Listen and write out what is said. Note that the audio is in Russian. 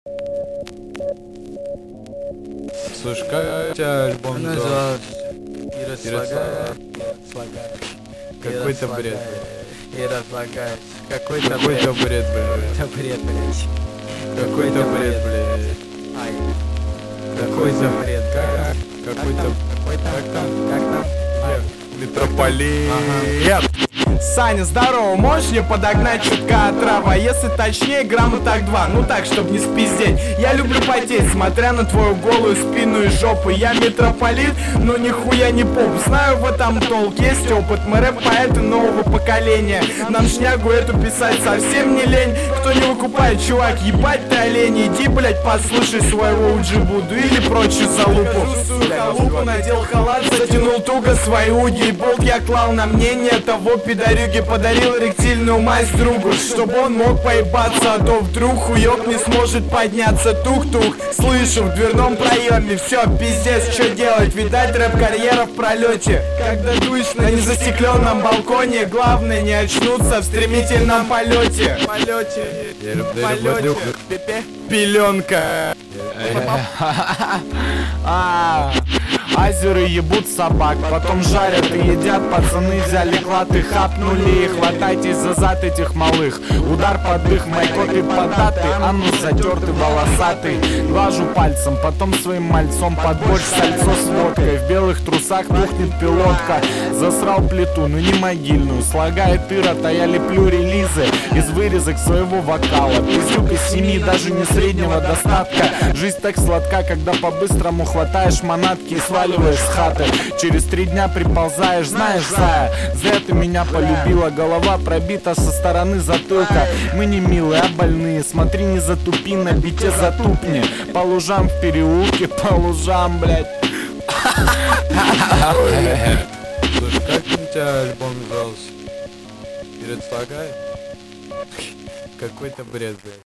Слушай, как у тебя альбом назывался? Ира Какой-то бред. И разлагаюсь. Какой-то Какой-то бред, блядь. Это бред, блядь. Какой-то бред, блядь. Ай. Какой-то бред. Какой-то... Как там? Метрополит. Саня, здорово, можешь мне подогнать чутка отрава? Если точнее, грамма так 2, ну так, чтоб не спиздеть. Я люблю потеть, смотря на твою голую спину и жопу. Я метрополит, но нихуя не поп. Знаю в этом толк, есть опыт. Мы рэп-поэты нового поколения. Нам шнягу эту писать совсем не лень. Кто не выкупает, чувак, ебать ты олень. Иди, блять, послушай своего Уджибуду или прочую залупу. Лупу, надел халат, затянул туго свои уги. И болт я клал на мнение того пидорюги. Подарил ректильную мазь другу, чтобы он мог поебаться, а то вдруг хуёк не сможет подняться. Тук-тук, слышу в дверном проеме. Все, пиздец, что делать? Видать, рэп-карьера в пролете. Когда дуешь на незастекленном балконе, главное не очнуться в стремительном полете. Пеленка. Азеры ебут собак, потом жарят и едят. Пацаны взяли клад и хапнули. Хватайтесь за зад этих малых. Удар под дых, майкоты податый. Анус затертый, волосатый. Глажу пальцем, потом своим мальцом под борщ сальцо с водкой. В белых трусах тухнет пилотка. Засрал плиту, но не могильную. Слагает ирод, а я леплю релизы из вырезок своего вокала. Пиздюк из семьи, даже не среднего достатка. Жизнь так сладка, когда по-быстрому хватаешь манатки и сваливаешь с хаты. Через 3 дня приползаешь, знаешь, зая, зря ты меня полюбила. Голова пробита со стороны затылка. Мы не милые, а больные. Смотри, не затупи, на бите затупни. По лужам в переулке, по лужам, блядь. Слушай, как у тебя альбом назывался? Перед Слагай? Какой-то бред, блядь.